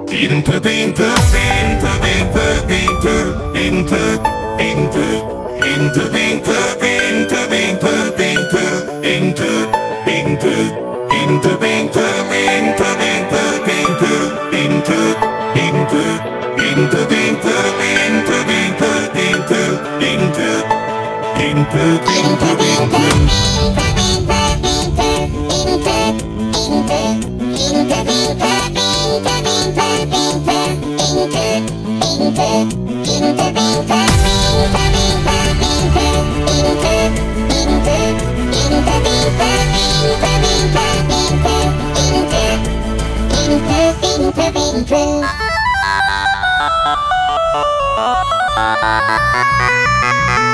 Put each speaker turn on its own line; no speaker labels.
Into the into into into into into into into the into into into into into into the into into into into into into the into into into into the
Into